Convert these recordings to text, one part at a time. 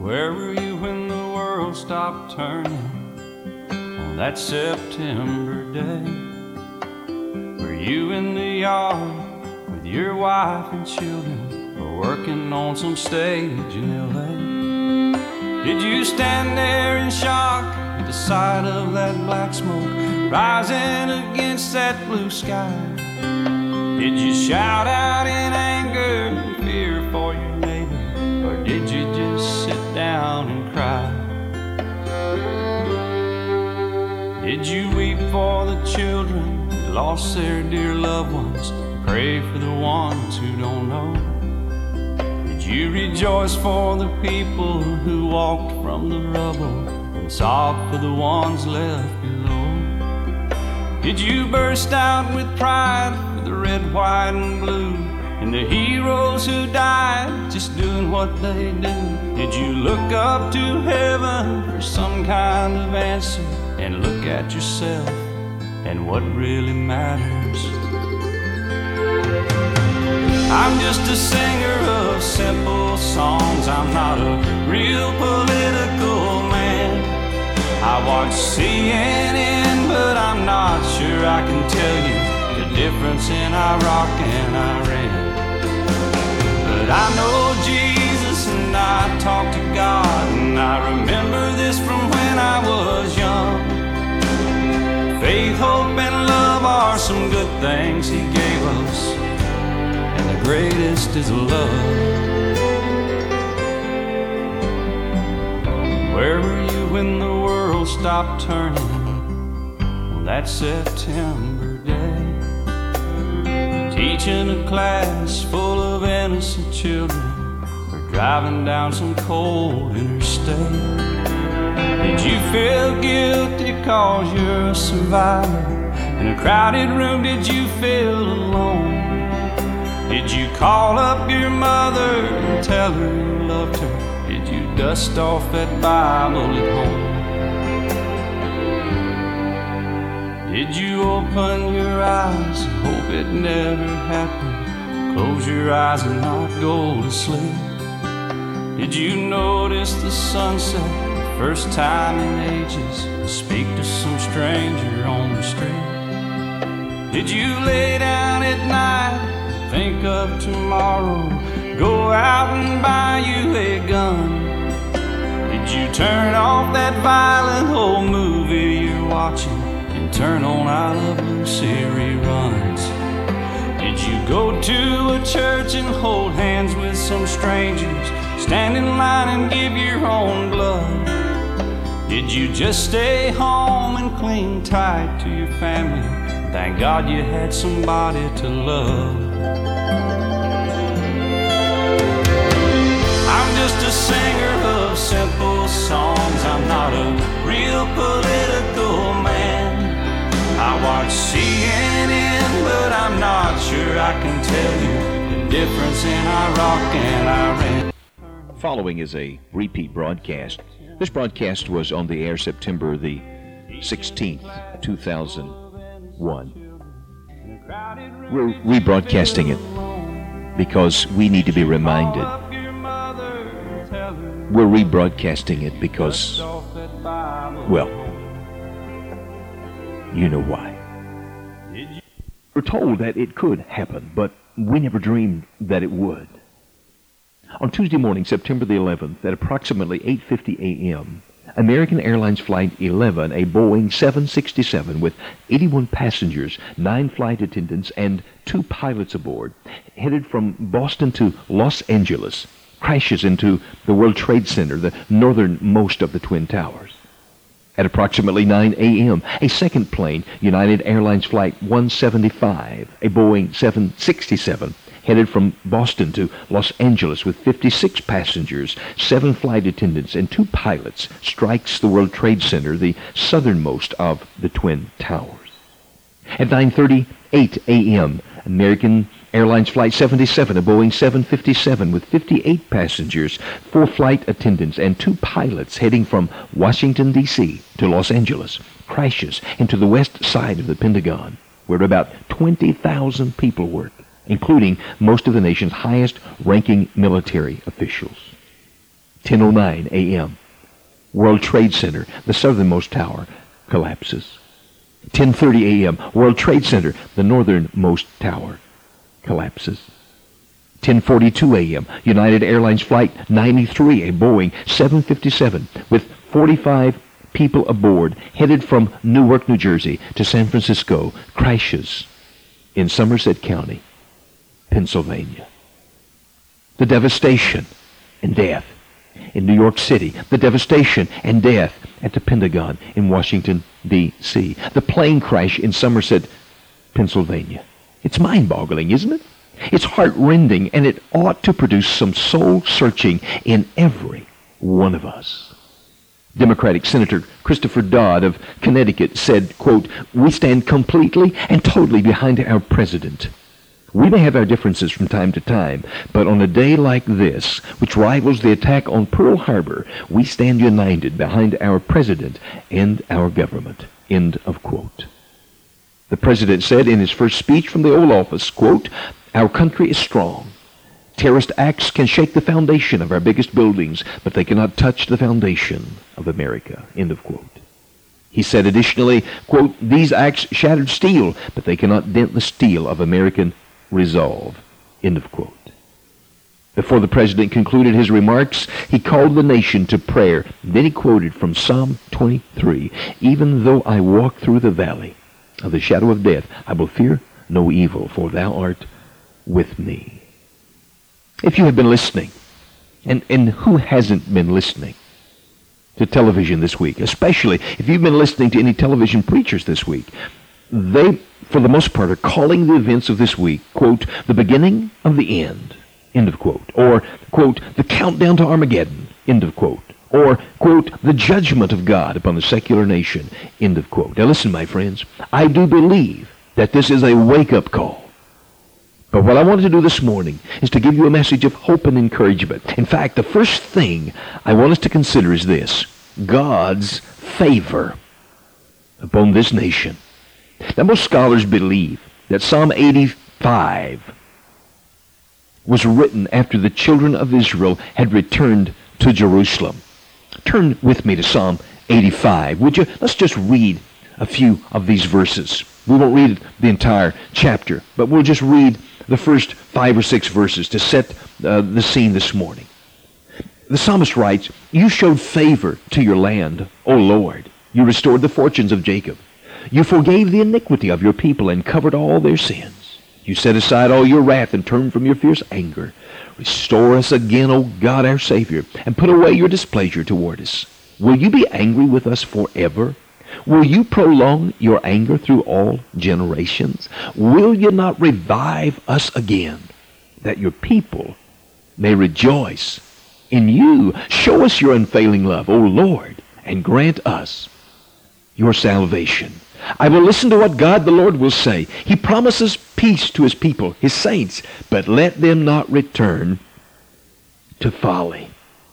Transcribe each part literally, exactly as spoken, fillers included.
Where were you when the world stopped turning on that September day? Were you in the yard with your wife and children, or working on some stage in L A? Did you stand there in shock at the sight of that black smoke rising against that blue sky? Did you shout out in anger and fear for your neighbor, or did you just sit down and cry? Did you weep for the children who lost their dear loved ones, pray for the ones who don't know? Did you rejoice for the people who walked from the rubble and sobbed for the ones left below? Did you burst out with pride for the red, white, and blue, and the heroes who died just doing what they do? Did you look up to heaven for some kind of answer, and look at yourself and what really matters? I'm just a singer of simple songs. I'm not a real political man. I watch C N N, but I'm not sure I can tell you the difference in Iraq and Iran. But I know Jesus and I talk to God, and I remember this from when I was young. Faith, hope, and love are some good things He gave us, and the greatest is love. Where were you when the world stopped turning on that September day? Teaching a class full of innocent children, or driving down some cold interstate? Did you feel guilty cause you're a survivor? In a crowded room, did you feel alone? Did you call up your mother and tell her you loved her? Did you dust off that Bible at home? Did you open your eyes and hope it never happened? Close your eyes and not go to sleep? Did you notice the sunset the first time in ages, and speak to some stranger on the street? Did you lay down at night, think of tomorrow, go out and buy you a gun? Did you turn off that violent old movie you're watching and turn on I Love Lucy reruns? Did you go to a church and hold hands with some strangers, stand in line and give your own blood? Did you just stay home and cling tight to your family? Thank God you had somebody to love. I'm just a singer of simple songs. I'm not a real political man. I watch C N N, but I'm not sure I can tell you the difference in Iraq and Iran. Following is a repeat broadcast. This broadcast was on the air September the sixteenth, two thousand one. We're rebroadcasting it because we need to be reminded. We're rebroadcasting it because, well, you know why. We're told that it could happen, but we never dreamed that it would. On Tuesday morning, September the eleventh, at approximately eight fifty a.m., American Airlines Flight eleven, a Boeing seven sixty-seven with eighty-one passengers, nine flight attendants, and two pilots aboard, headed from Boston to Los Angeles, crashes into the World Trade Center, the northernmost of the Twin Towers. At approximately nine a.m., a second plane, United Airlines Flight one seventy-five, a Boeing seven sixty-seven, headed from Boston to Los Angeles with fifty-six passengers, seven flight attendants, and two pilots, strikes the World Trade Center, the southernmost of the Twin Towers. At nine thirty-eight a.m., American Airlines Flight seventy-seven, a Boeing seven fifty-seven with fifty-eight passengers, four flight attendants, and two pilots heading from Washington, D C to Los Angeles, crashes into the west side of the Pentagon, where about twenty thousand people work, including most of the nation's highest-ranking military officials. ten oh nine a.m., World Trade Center, the southernmost tower, collapses. ten thirty a.m., World Trade Center, the northernmost tower, collapses. ten forty-two a.m., United Airlines Flight ninety-three, a Boeing seven fifty-seven, with forty-five people aboard, headed from Newark, New Jersey to San Francisco, crashes in Somerset County, Pennsylvania. The devastation and death in New York City, the devastation and death at the Pentagon in Washington, D C, the plane crash in Somerset, Pennsylvania. It's mind-boggling, isn't it? It's heart-rending, and it ought to produce some soul-searching in every one of us. Democratic Senator Christopher Dodd of Connecticut said, quote, "We stand completely and totally behind our president. We may have our differences from time to time, but on a day like this, which rivals the attack on Pearl Harbor, we stand united behind our president and our government." End of quote. The president said in his first speech from the Oval Office, quote, "Our country is strong. Terrorist acts can shake the foundation of our biggest buildings, but they cannot touch the foundation of America." End of quote. He said additionally, quote, "These acts shattered steel, but they cannot dent the steel of American resolve." End of quote. Before the president concluded his remarks, he called the nation to prayer. Then he quoted from Psalm twenty-three, "Even though I walk through the valley of the shadow of death, I will fear no evil, for thou art with me." If you have been listening, and, and who hasn't been listening to television this week, especially if you've been listening to any television preachers this week, they, for the most part, are calling the events of this week, quote, "the beginning of the end," end of quote, or, quote, "the countdown to Armageddon," end of quote, or, quote, "the judgment of God upon the secular nation," end of quote. Now listen, my friends, I do believe that this is a wake-up call. But what I wanted to do this morning is to give you a message of hope and encouragement. In fact, the first thing I want us to consider is this: God's favor upon this nation. Now, most scholars believe that Psalm eighty-five was written after the children of Israel had returned to Jerusalem. Turn with me to Psalm eighty-five, would you? Let's just read a few of these verses. We won't read the entire chapter, but we'll just read the first five or six verses to set uh, the scene this morning. The psalmist writes, "You showed favor to your land, O Lord. You restored the fortunes of Jacob. You forgave the iniquity of your people and covered all their sins. You set aside all your wrath and turned from your fierce anger. Restore us again, O God our Savior, and put away your displeasure toward us. Will you be angry with us forever? Will you prolong your anger through all generations? Will you not revive us again, that your people may rejoice in you? Show us your unfailing love, O Lord, and grant us your salvation." I will listen to what God the Lord will say. He promises peace to his people, his saints, but let them not return to folly.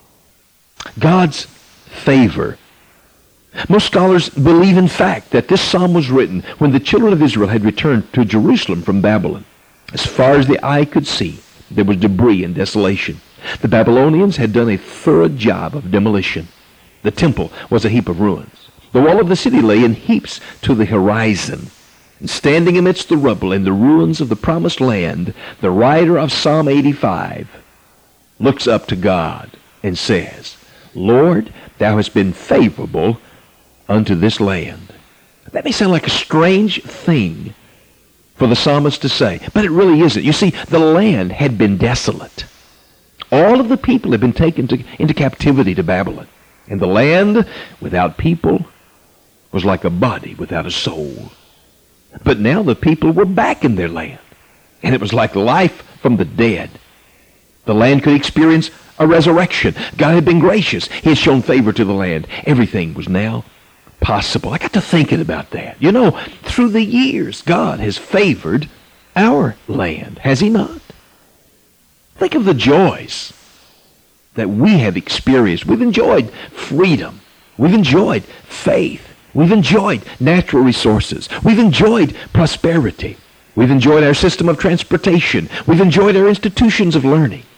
God's favor. Most scholars believe, in fact, that this psalm was written when the children of Israel had returned to Jerusalem from Babylon. As far as the eye could see, there was debris and desolation. The Babylonians had done a thorough job of demolition. The temple was a heap of ruins. The wall of the city lay in heaps to the horizon. And standing amidst the rubble and the ruins of the promised land, the writer of Psalm eighty-five looks up to God and says, "Lord, thou hast been favorable unto this land." That may sound like a strange thing for the psalmist to say, but it really isn't. You see, the land had been desolate. All of the people had been taken to, into captivity to Babylon. And the land without people was like a body without a soul. But now the people were back in their land, and it was like life from the dead. The land could experience a resurrection. God had been gracious. He had shown favor to the land. Everything was now possible. I got to thinking about that. You know, through the years, God has favored our land, has he not? Think of the joys that we have experienced. We've enjoyed freedom. We've enjoyed faith. We've enjoyed natural resources. We've enjoyed prosperity. We've enjoyed our system of transportation. We've enjoyed our institutions of learning.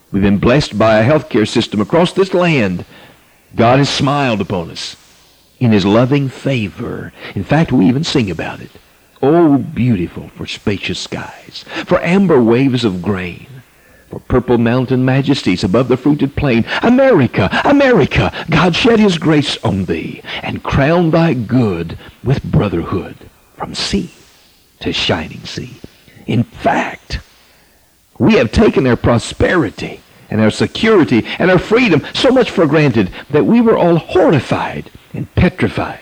We've been blessed by a healthcare system across this land. God has smiled upon us in his loving favor. In fact, we even sing about it. Oh, beautiful for spacious skies, for amber waves of grain, for purple mountain majesties above the fruited plain. America, America, God shed his grace on thee, and crowned thy good with brotherhood from sea to shining sea. In fact, we have taken our prosperity and our security and our freedom so much for granted that we were all horrified and petrified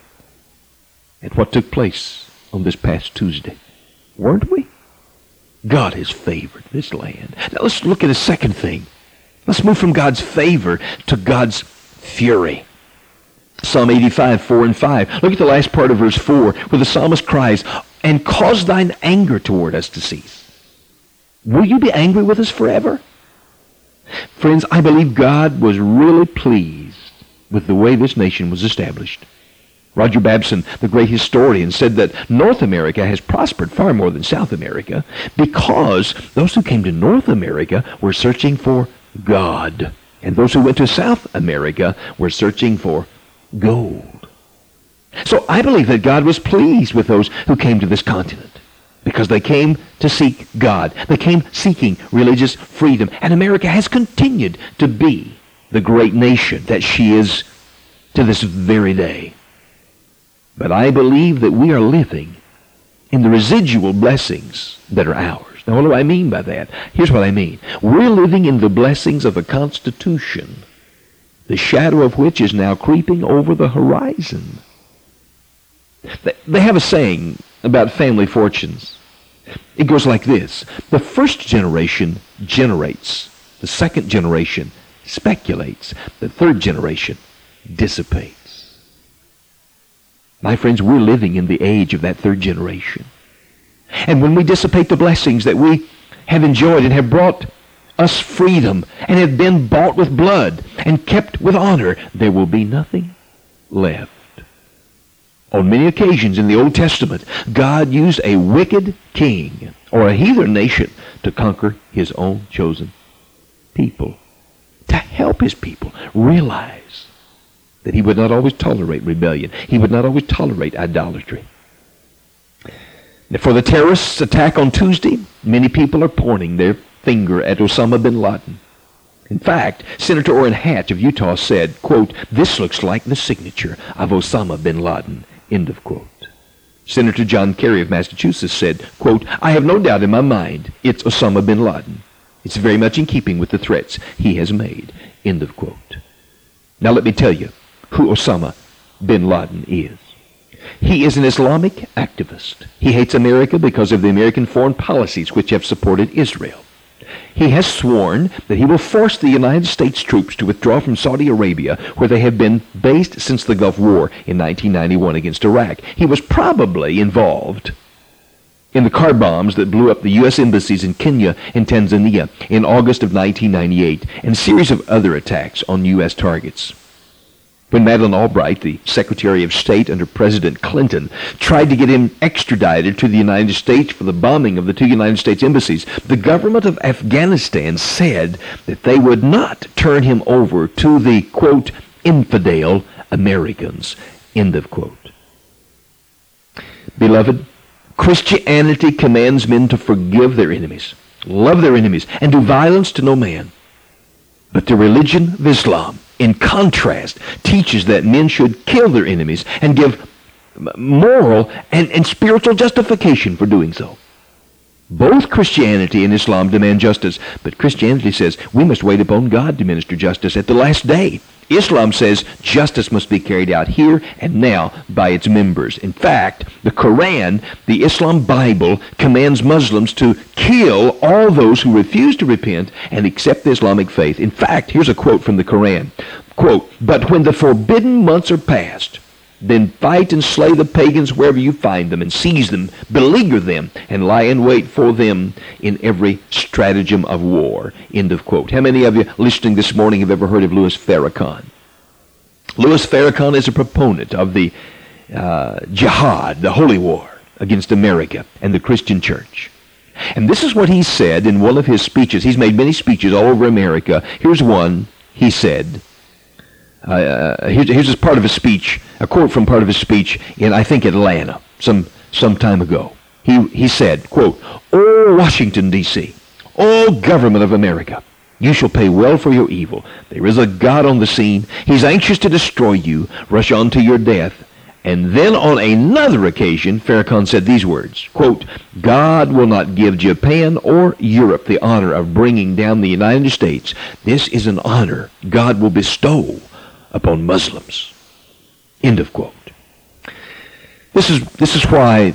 at what took place on this past Tuesday. Weren't we? God has favored this land. Now let's look at a second thing. Let's move from God's favor to God's fury. Psalm eighty-five, four and five. Look at the last part of verse four, where the psalmist cries, "And cause thine anger toward us to cease." Will you be angry with us forever? Friends, I believe God was really pleased with the way this nation was established. Roger Babson, the great historian, said that North America has prospered far more than South America because those who came to North America were searching for God, and those who went to South America were searching for gold. So I believe that God was pleased with those who came to this continent because they came to seek God. They came seeking religious freedom, and America has continued to be the great nation that she is to this very day. But I believe that we are living in the residual blessings that are ours. Now, what do I mean by that? Here's what I mean. We're living in the blessings of a Constitution, the shadow of which is now creeping over the horizon. They have a saying about family fortunes. It goes like this. The first generation generates. The second generation speculates. The third generation dissipates. My friends, we're living in the age of that third generation. And when we dissipate the blessings that we have enjoyed and have brought us freedom and have been bought with blood and kept with honor, there will be nothing left. On many occasions in the Old Testament, God used a wicked king or a heathen nation to conquer his own chosen people, to help his people realize that he would not always tolerate rebellion. He would not always tolerate idolatry. Now, for the terrorists' attack on Tuesday, many people are pointing their finger at Osama bin Laden. In fact, Senator Orrin Hatch of Utah said, quote, "This looks like the signature of Osama bin Laden," end of quote. Senator John Kerry of Massachusetts said, quote, "I have no doubt in my mind it's Osama bin Laden. It's very much in keeping with the threats he has made," end of quote. Now let me tell you who Osama bin Laden is. He is an Islamic activist. He hates America because of the American foreign policies which have supported Israel. He has sworn that he will force the United States troops to withdraw from Saudi Arabia, where they have been based since the Gulf War in nineteen ninety-one against Iraq. He was probably involved in the car bombs that blew up the U S embassies in Kenya and Tanzania in August of nineteen ninety-eight, and a series of other attacks on U S targets. When Madeleine Albright, the Secretary of State under President Clinton, tried to get him extradited to the United States for the bombing of the two United States embassies, the government of Afghanistan said that they would not turn him over to the, quote, infidel Americans, end of quote. Beloved, Christianity commands men to forgive their enemies, love their enemies, and do violence to no man. But the religion of Islam, in contrast, teaches that men should kill their enemies and give moral and, and spiritual justification for doing so. Both Christianity and Islam demand justice, but Christianity says we must wait upon God to minister justice at the last day. Islam says justice must be carried out here and now by its members. In fact, the Quran, the Islam Bible, commands Muslims to kill all those who refuse to repent and accept the Islamic faith. In fact, here's a quote from the Quran. Quote, "But when the forbidden months are past, then fight and slay the pagans wherever you find them, and seize them, beleaguer them, and lie in wait for them in every stratagem of war." End of quote. How many of you listening this morning have ever heard of Louis Farrakhan? Louis Farrakhan is a proponent of the uh, jihad, the holy war against America and the Christian church. And this is what he said in one of his speeches. He's made many speeches all over America. Here's one he said. Uh, here's, here's just part of his speech, a quote from part of his speech in, I think, Atlanta, some some time ago. He, he said, quote, "O Washington, D C, O government of America, you shall pay well for your evil. There is a God on the scene. He's anxious to destroy you, rush on to your death." And then on another occasion, Farrakhan said these words, quote, "God will not give Japan or Europe the honor of bringing down the United States. This is an honor God will bestow upon Muslims." End of quote. This is, this is why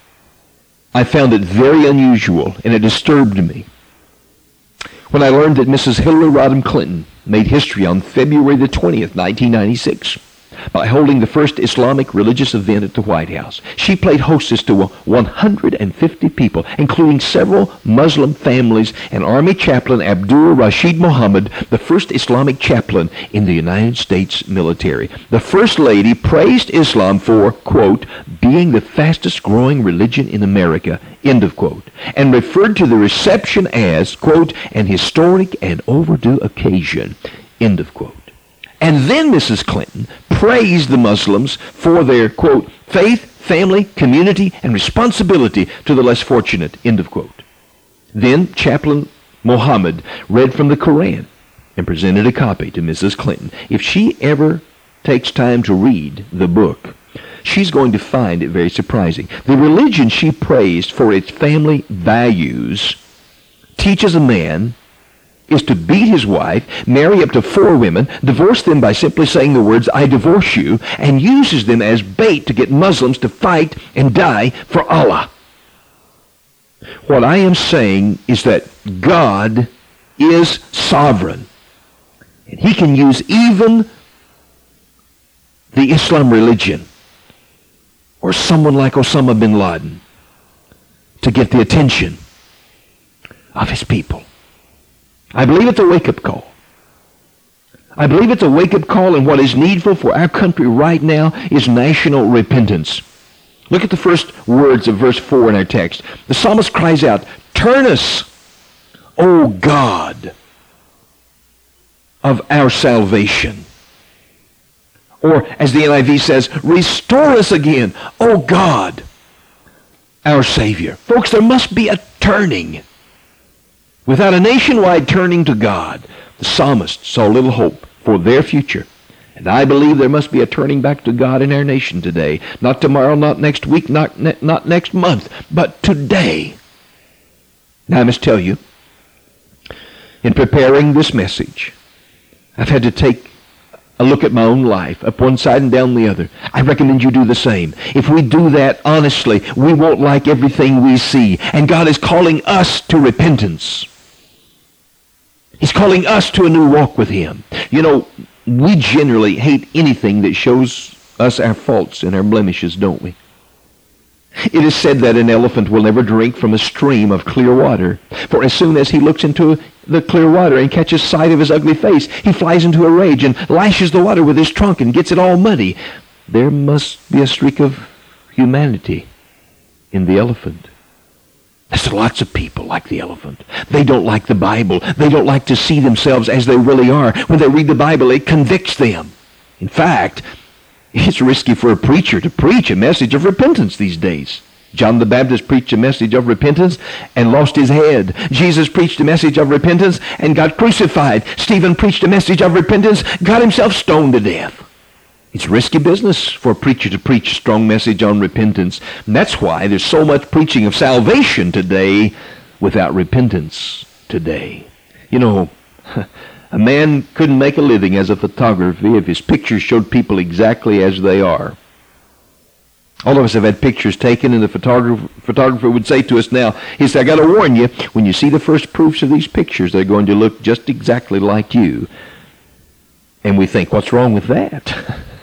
I found it very unusual, and it disturbed me, when I learned that Missus Hillary Rodham Clinton made history on February the twentieth, nineteen ninety-six, by holding the first Islamic religious event at the White House. She played hostess to one hundred fifty people, including several Muslim families, and Army Chaplain Abdul Rashid Muhammad, the first Islamic chaplain in the United States military. The First Lady praised Islam for, quote, "being the fastest growing religion in America," end of quote, and referred to the reception as, quote, "an historic and overdue occasion," end of quote. And then Missus Clinton praised the Muslims for their, quote, "faith, family, community, and responsibility to the less fortunate," end of quote. Then Chaplain Muhammad read from the Koran and presented a copy to Missus Clinton. If she ever takes time to read the book, she's going to find it very surprising. The religion she praised for its family values teaches a man is to beat his wife, marry up to four women, divorce them by simply saying the words, "I divorce you," and uses them as bait to get Muslims to fight and die for Allah. What I am saying is that God is sovereign, and he can use even the Islam religion or someone like Osama bin Laden to get the attention of his people. I believe it's a wake-up call. I believe it's a wake-up call, and what is needful for our country right now is national repentance. Look at the first words of verse four in our text. The psalmist cries out, "Turn us, O God of our salvation." Or, as the N I V says, "Restore us again, O God, our Savior." Folks, there must be a turning. Without a nationwide turning to God, the psalmist saw little hope for their future. And I believe there must be a turning back to God in our nation today. Not tomorrow, not next week, not, ne- not next month, but today. Now I must tell you, in preparing this message, I've had to take a look at my own life, up one side and down the other. I recommend you do the same. If we do that honestly, we won't like everything we see. And God is calling us to repentance. He's calling us to a new walk with him. You know, we generally hate anything that shows us our faults and our blemishes, don't we? It is said that an elephant will never drink from a stream of clear water, for as soon as he looks into the clear water and catches sight of his ugly face, he flies into a rage and lashes the water with his trunk and gets it all muddy. There must be a streak of humanity in the elephant. There's lots of people like the elephant. They don't like the Bible. They don't like to see themselves as they really are. When they read the Bible, it convicts them. In fact, it's risky for a preacher to preach a message of repentance these days. John the Baptist preached a message of repentance and lost his head. Jesus preached a message of repentance and got crucified. Stephen preached a message of repentance, got himself stoned to death. It's risky business for a preacher to preach a strong message on repentance. And that's why there's so much preaching of salvation today without repentance today. You know, a man couldn't make a living as a photographer if his pictures showed people exactly as they are. All of us have had pictures taken, and the photographer, photographer would say to us now, he said, "I got to warn you, when you see the first proofs of these pictures, they're going to look just exactly like you." And we think, what's wrong with that?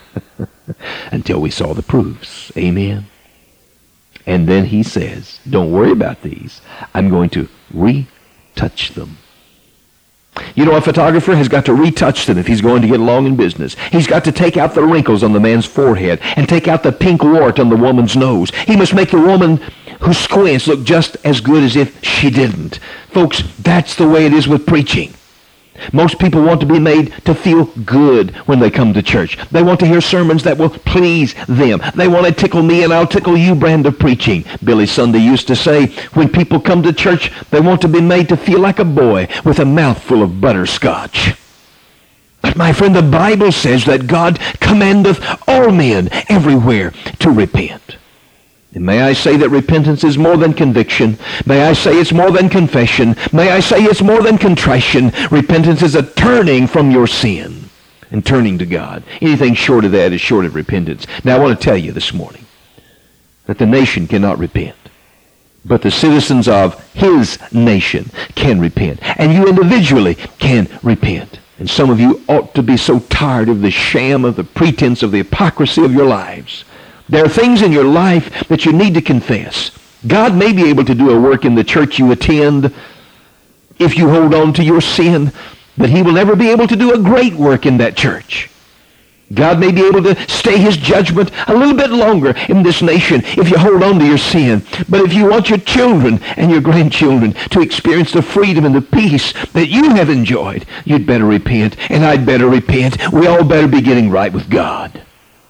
Until we saw the proofs. Amen. And then he says, don't worry about these. I'm going to retouch them. You know, a photographer has got to retouch them if he's going to get along in business. He's got to take out the wrinkles on the man's forehead and take out the pink wart on the woman's nose. He must make the woman who squints look just as good as if she didn't. Folks, that's the way it is with preaching. Most people want to be made to feel good when they come to church. They want to hear sermons that will please them. They want to tickle me and I'll tickle you brand of preaching. Billy Sunday used to say, when people come to church, they want to be made to feel like a boy with a mouthful of butterscotch. But my friend, the Bible says that God commandeth all men everywhere to repent. And may I say that repentance is more than conviction. May I say it's more than confession. May I say it's more than contrition. Repentance is a turning from your sin and turning to God. Anything short of that is short of repentance. Now I want to tell you this morning that the nation cannot repent, but the citizens of his nation can repent. And you individually can repent. And some of you ought to be so tired of the sham, of the pretense, of the hypocrisy of your lives. There are things in your life that you need to confess. God may be able to do a work in the church you attend if you hold on to your sin, but he will never be able to do a great work in that church. God may be able to stay his judgment a little bit longer in this nation if you hold on to your sin. But if you want your children and your grandchildren to experience the freedom and the peace that you have enjoyed, you'd better repent, and I'd better repent. We all better be getting right with God.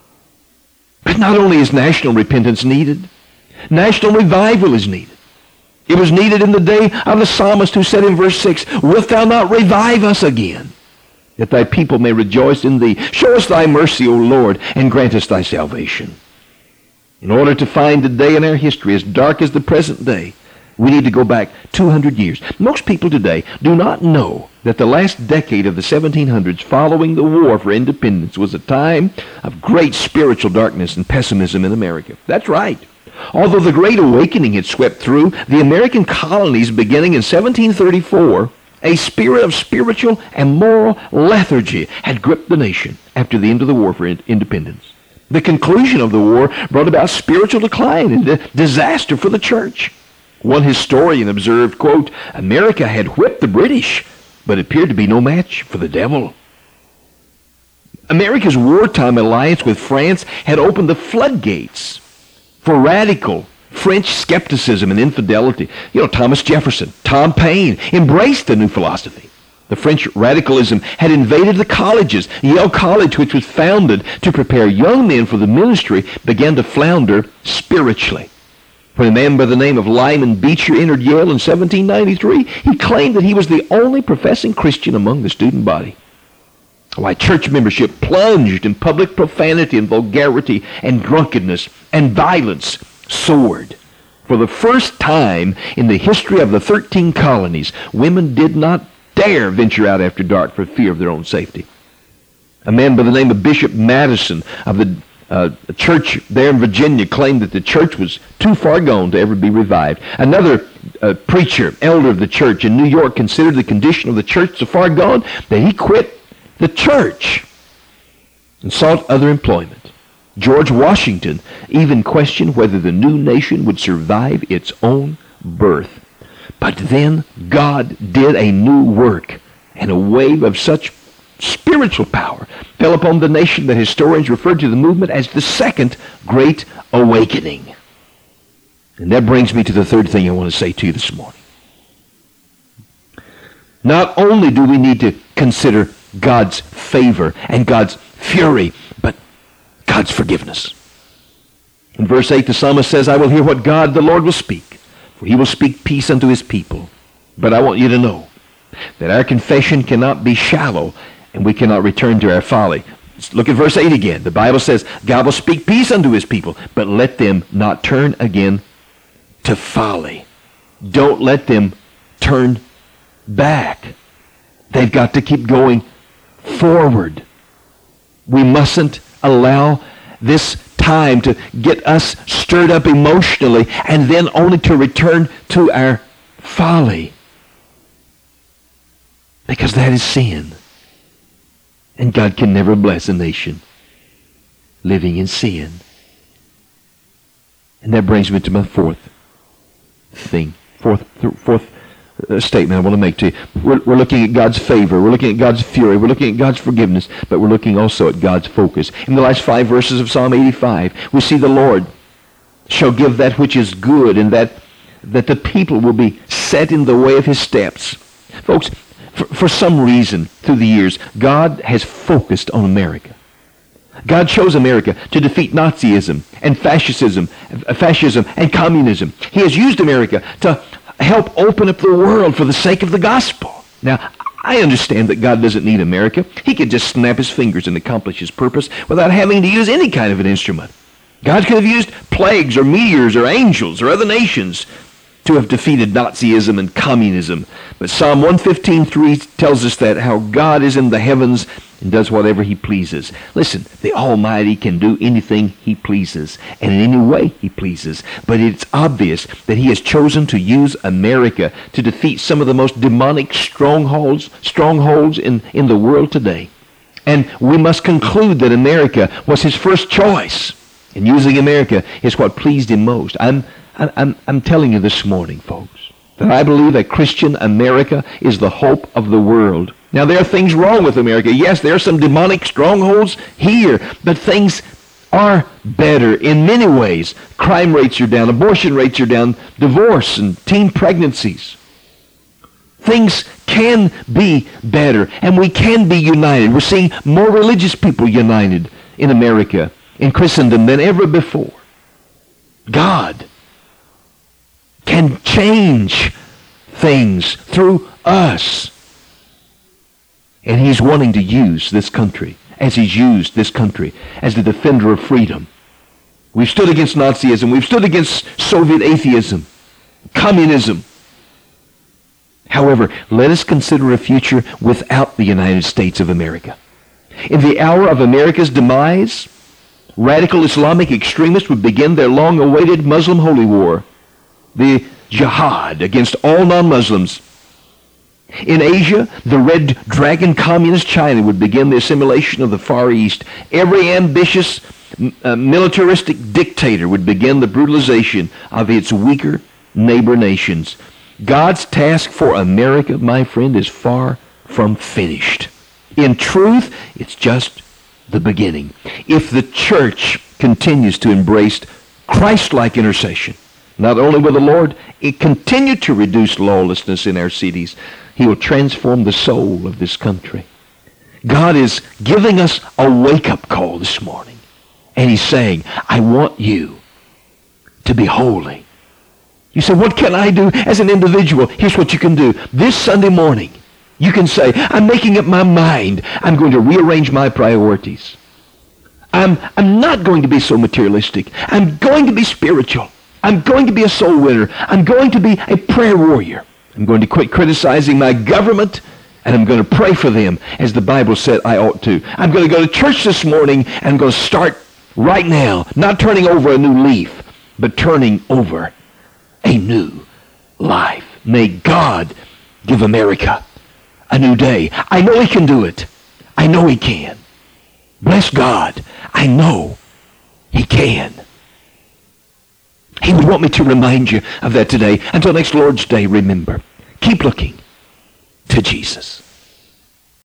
But not only is national repentance needed, national revival is needed. It was needed in the day of the psalmist who said in verse six, wilt thou not revive us again, that thy people may rejoice in thee? Show us thy mercy, O Lord, and grant us thy salvation. In order to find a day in our history as dark as the present day, we need to go back two hundred years. Most people today do not know that the last decade of the seventeen hundreds following the war for independence was a time of great spiritual darkness and pessimism in America. That's right. Although the Great Awakening had swept through the American colonies beginning in seventeen thirty-four, a spirit of spiritual and moral lethargy had gripped the nation after the end of the war for independence. The conclusion of the war brought about spiritual decline and disaster for the church. One historian observed, quote, America had whipped the British, but appeared to be no match for the devil. America's wartime alliance with France had opened the floodgates for radical French skepticism and infidelity. You know, Thomas Jefferson, Tom Paine embraced the new philosophy. The French radicalism had invaded the colleges. Yale College, which was founded to prepare young men for the ministry, began to flounder spiritually. When a man by the name of Lyman Beecher entered Yale in seventeen ninety-three, he claimed that he was the only professing Christian among the student body. Why, church membership plunged in public profanity and vulgarity and drunkenness, and violence soared. For the first time in the history of the thirteen colonies, women did not dare venture out after dark for fear of their own safety. A man by the name of Bishop Madison of the uh, church there in Virginia claimed that the church was too far gone to ever be revived. Another uh, preacher, elder of the church in New York, considered the condition of the church so far gone that he quit the church and sought other employment. George Washington even questioned whether the new nation would survive its own birth. But then God did a new work, and a wave of such spiritual power fell upon the nation that historians refer to the movement as the Second Great Awakening. And that brings me to the third thing I want to say to you this morning. Not only do we need to consider God's favor and God's fury, but God's forgiveness. In verse eight, the psalmist says, I will hear what God the Lord will speak, for he will speak peace unto his people. But I want you to know that our confession cannot be shallow, and we cannot return to our folly. Look at verse eight again. The Bible says, God will speak peace unto his people, but let them not turn again to folly. Don't let them turn back. They've got to keep going forward. We mustn't allow this time to get us stirred up emotionally and then only to return to our folly. Because that is sin. And God can never bless a nation living in sin. And that brings me to my fourth thing, fourth, fourth uh, statement I want to make to you. We're, we're looking at God's favor. We're looking at God's fury. We're looking at God's forgiveness. But we're looking also at God's focus. In the last five verses of Psalm eighty-five, we see the Lord shall give that which is good, and that that the people will be set in the way of his steps. Folks, for, for some reason through the years, God has focused on America. God chose America to defeat Nazism and fascism, fascism and communism. He has used America to help open up the world for the sake of the gospel. Now, I understand that God doesn't need America. He could just snap his fingers and accomplish his purpose without having to use any kind of an instrument. God could have used plagues or meteors or angels or other nations to have defeated Nazism and communism. But Psalm one fifteen three tells us that how God is in the heavens and does whatever he pleases. Listen, the Almighty can do anything he pleases and in any way he pleases. But it's obvious that he has chosen to use America to defeat some of the most demonic strongholds, strongholds in, in the world today. And we must conclude that America was his first choice. And using America is what pleased him most. I'm I'm, I'm telling you this morning, folks, that I believe that Christian America is the hope of the world. Now, there are things wrong with America. Yes, there are some demonic strongholds here, but things are better in many ways. Crime rates are down, abortion rates are down, divorce and teen pregnancies. Things can be better, and we can be united. We're seeing more religious people united in America, in Christendom, than ever before. God can change things through us. And he's wanting to use this country as he's used this country as the defender of freedom. We've stood against Nazism. We've stood against Soviet atheism, communism. However, let us consider a future without the United States of America. In the hour of America's demise, radical Islamic extremists would begin their long-awaited Muslim holy war, the jihad against all non-Muslims. In Asia, the Red Dragon Communist China would begin the assimilation of the Far East. Every ambitious uh, militaristic dictator would begin the brutalization of its weaker neighbor nations. God's task for America, my friend, is far from finished. In truth, it's just the beginning. If the church continues to embrace Christ-like intercession, not only will the Lord continue to reduce lawlessness in our cities, he will transform the soul of this country. God is giving us a wake-up call this morning. And he's saying, I want you to be holy. You say, what can I do as an individual? Here's what you can do. This Sunday morning, you can say, I'm making up my mind. I'm going to rearrange my priorities. I'm, I'm not going to be so materialistic. I'm going to be spiritual. I'm going to be a soul winner. I'm going to be a prayer warrior. I'm going to quit criticizing my government, and I'm going to pray for them as the Bible said I ought to. I'm going to go to church this morning, and I'm going to start right now, not turning over a new leaf, but turning over a new life. May God give America a new day. I know he can do it. I know he can. Bless God. I know he can. He would want me to remind you of that today. Until next Lord's Day, remember, keep looking to Jesus.